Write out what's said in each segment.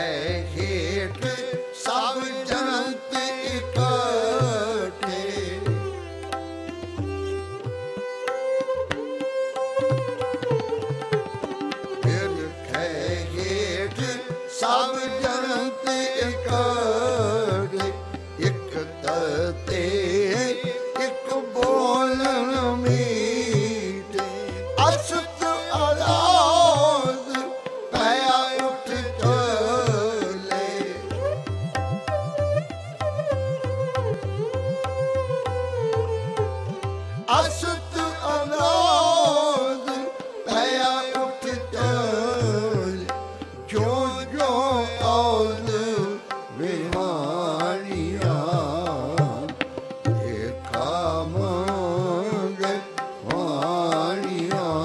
ਹੇਠ ਸਭ ਜਨਤ ਇਕੱਠੇ। ਹਿਰਖੈ ਹੇਠ ਸਭ ਜਨਤ ਇਕੱਠੇ। ਇੱਕ ਤਤੇ ਇੱਕ ਬੋਲਣ ਮੀਠੇ। ਅਸਤ ਅਲਾਦ ਪਿਆ ਉੱਠ ਚੱਲੇ। ਅਸਤ ਅਲਾਦ ਪਿਆ ਉੱਠ ਚੱਲੇ। ਜੋ ਜੋ ਔਦ ਵਿਹਾਣੀਆਂ ਦੇਖਾ ਮੰਗ ਵਾਣੀਆਂ।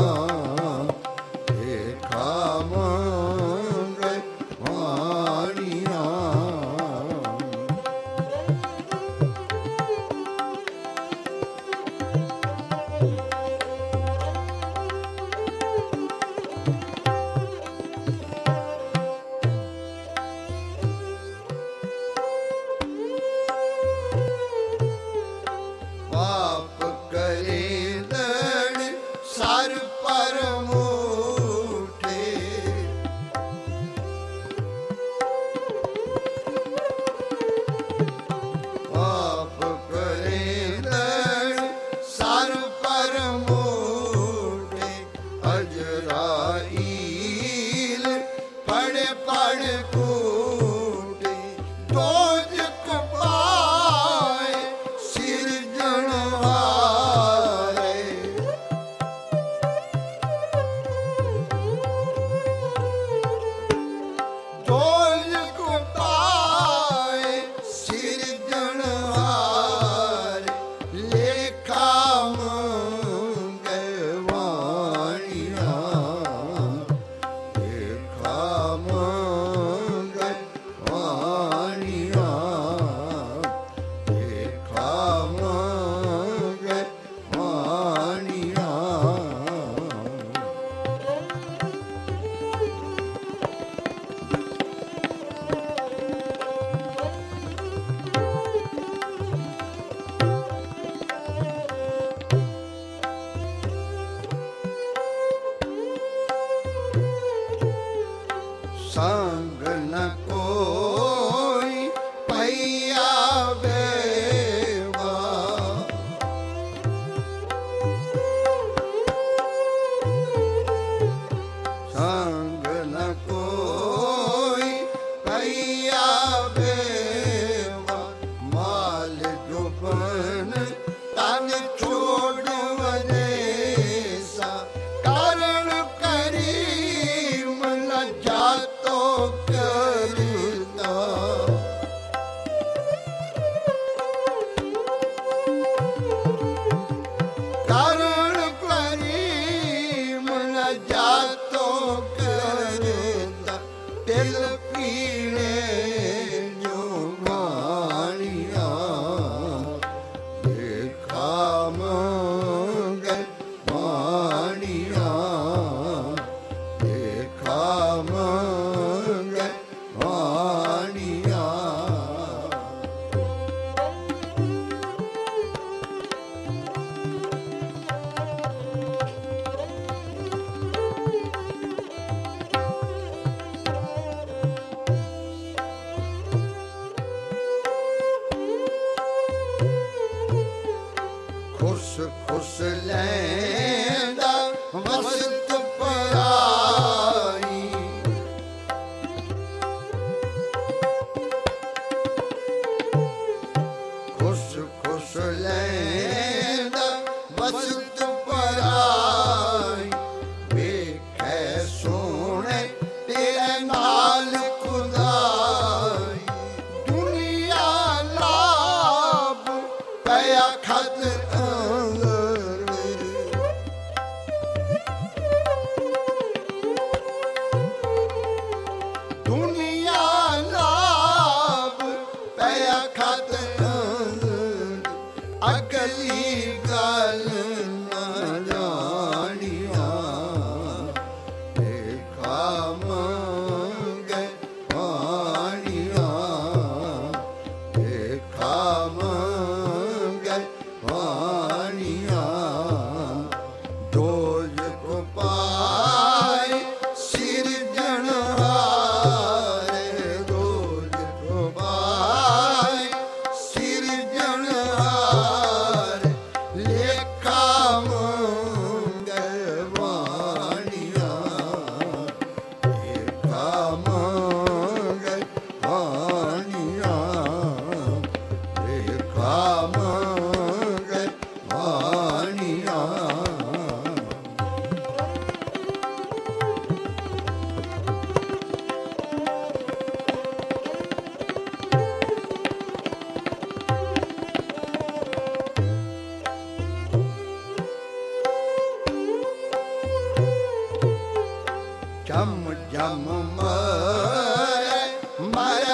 ਦੇਖਾ ਮੰਗ ਵਾਣੀਆਂ। ਪਾਪ ਕਰੇ ਲੜ ਸਰ ਪਰ ਮੂਠੇ। ਪਾਪ ਕਰੇ ਲੜ ਸਰ ਪਰ ਮੂਠੇ। ਅਜਰਾਈਲ ਪੜ ਪੜ ਕੂਟੇ। ਦੋਜਕ ਪਾਏ ਸਿਰਜਣਹਾਰੇ। ਦੋਜਕ ਪਾਏ ਸਿਰਜਣਹਾਰੇ। ਲੇਖਾ ਮੰਗੈ ਵਾਣੀਆਂ। ਲੇਖਾ ਮੰਗੈ ਵਾਣੀਆਂ। ਲੇਖਾ ਮੰਗੈ ਵਾਣੀਆਂ। ਸੰਗ ਨ ਕੋਈ ਪਈਆ ਬੇਵਾ। ਸੰਗ ਨ ਕੋਈ ਪਈਆ ਬੇਵਾ। ਮਾਲ ਜੁਬਨ ਤਨ ਛੋੜ ਵਨੇਸਾ। ਕਾਰਣ ਕਰੀਮ ਨ ਜਾਤੋ ਕਰਦਾ। ਕਾਰਣ ਕਰੀਮ ਨ ਜਾਤੋ ਕਰਦਾ। ਤਿਲ ਪੀਣੇ ਜੋ ਵਾਣੀਆਂ। ਦੇਖਾ ਮੰਗੈ ਵਾਣੀਆਂ। ਦੇਖਾ ਮੰਗੈ ਵਾਣੀਆਂ। ਖੁਸ਼ ਖੁਸ਼ ਲੈਂਦਾ ਵਸਤ ਪਰਾਈ। ਖੁਸ਼ ਖੁਸ਼ ਲੈਂਦਾ ਵਸਤ ਪਰਾਈ। ਵੇਖੈ ਸੋਹਣੇ ਤੇਰੇ ਨਾਲ ਖੁਦਾਈ। ਦੁਨੀਆ ਲਾਭ ਪਿਆ ਖਤ ਅੰਦਰ।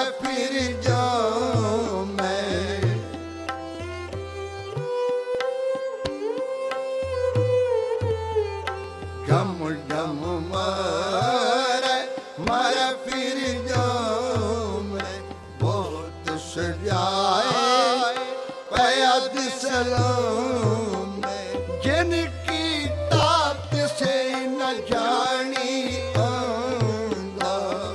फिर जाऊं मैं। जम जम मारे मारे फिर जाऊं मैं। बहुत सजाए पैद सलाम मैं। जिनकी तात से न जानी आंदा,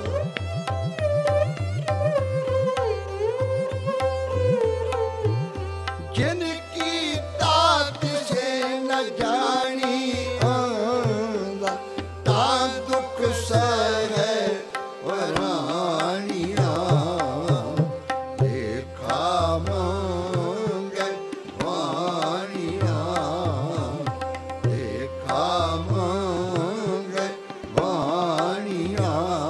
जिनकी तात से न जानी आंदा, ता दुख सहे वरानिया। देखा मांगे वानिया, देखा मांगे वानिया।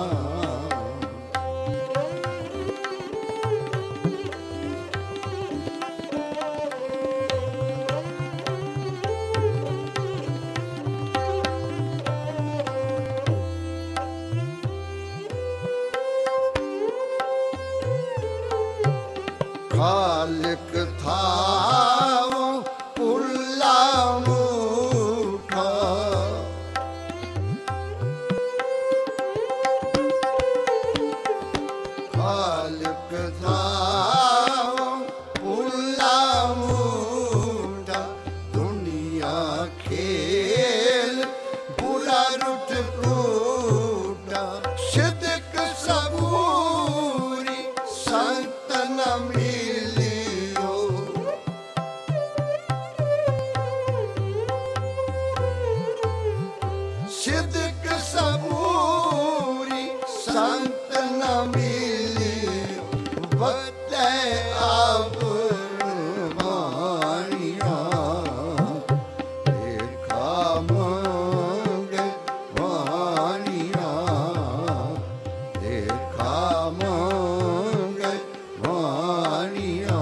खालिक था वो पुल्ला मूठा, खालिक था वो पुल्ला मूठा। दुनिया खेल बुरा रुट रूठा। सिद्क सबूरी संत न मिलियो। सिद्क सबूरी संत न मिलियो। बते अब वानिया। देखा मांगे वानिया, देखा मांगे वानिया।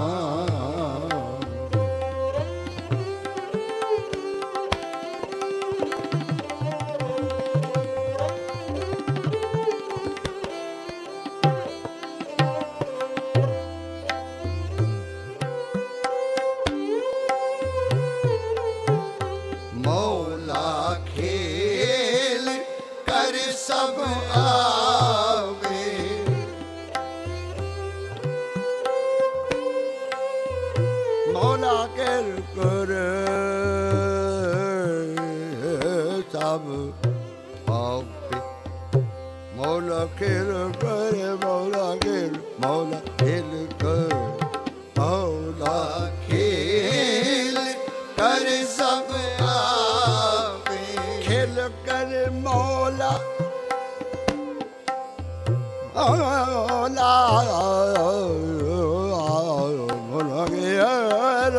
मौला खेल कर सब आवे। मौला खेल कर सब आवे। मौला खेल कर, मौला खेल, मौला खेल कर। मौला खेल कर सब आवे। खेल कर मौला मौला मौला खेल,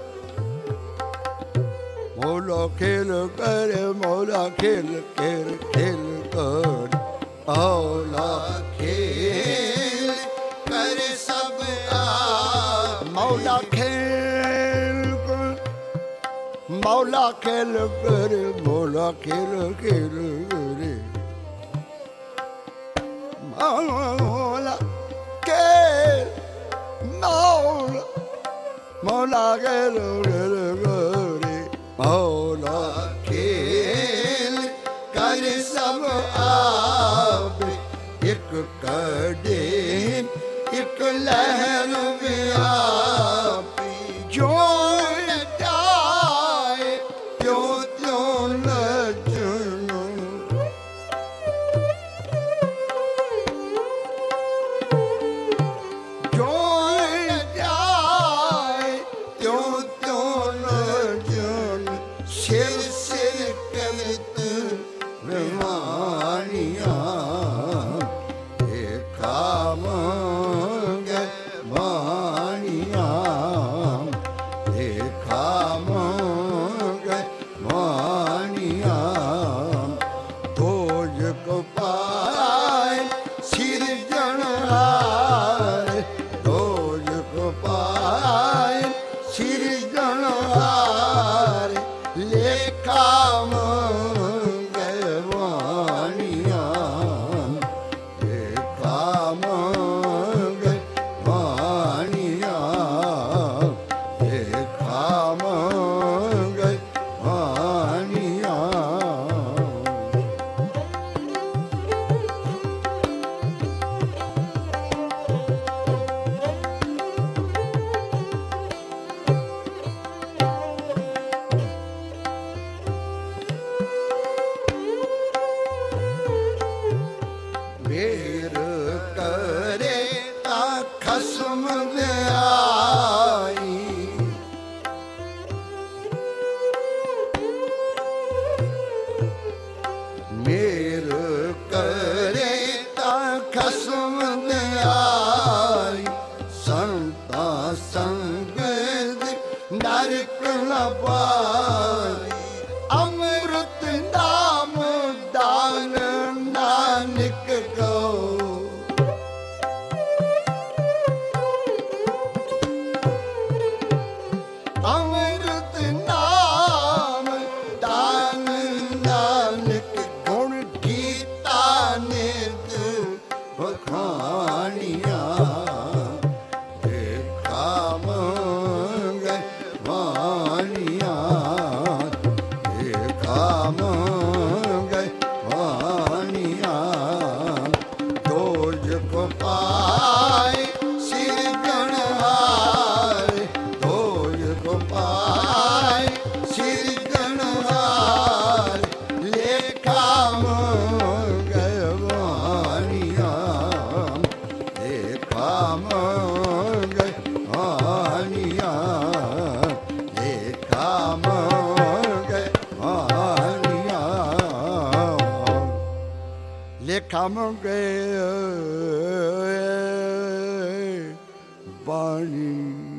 मौला खेल कर, मौला खेल खेल खेल कर। मौला खेल कर सब आवे। मौला खेल कर, मौला खेल कर, मौला खेल खेल करे। मौला खेल, मौला मौला खेल खेल करे। मौला खेल कर सब आवे। एक कदम एक लहर व्यापी। जो जाए त्यों त्यों लचनो। जो जाए त्यों त्यों लचनो। सिर सिर कवित वानिया। देखा मांगे वानिया, देखा मांगे वानिया। खोज को पाए सिरजनहार। खोज को पाए सिरजनहार। लेखा मांगे वानिया। देखा मांगे ਵਾਣੀਆਂ ਲੇਖਾ ਮੰਗੈ ਵਾਣੀਆਂ ਲੇਖਾ ਮੰਗੈ ਵਾਣੀਆਂ ਦੋਜ ਕੋ ਪਾਏ ਸਿਰ ਗਣਹਾਰੇ ਦੋਜ ਕੋ ਪਾਏ ਸਿਰ ਗਣਹਾਰੇ ਲੇਖਾ ਮੰਗੈ ਵਾਣੀਆਂ ਲੇਖਾ ਮੰਗੈ ਵਾਣੀਆਂ ਲੇਖਾ ਮੰਗੈ ਵਾਣੀਆਂ ਲੇਖਾ ਮੰਗੈ ਵਾਣੀ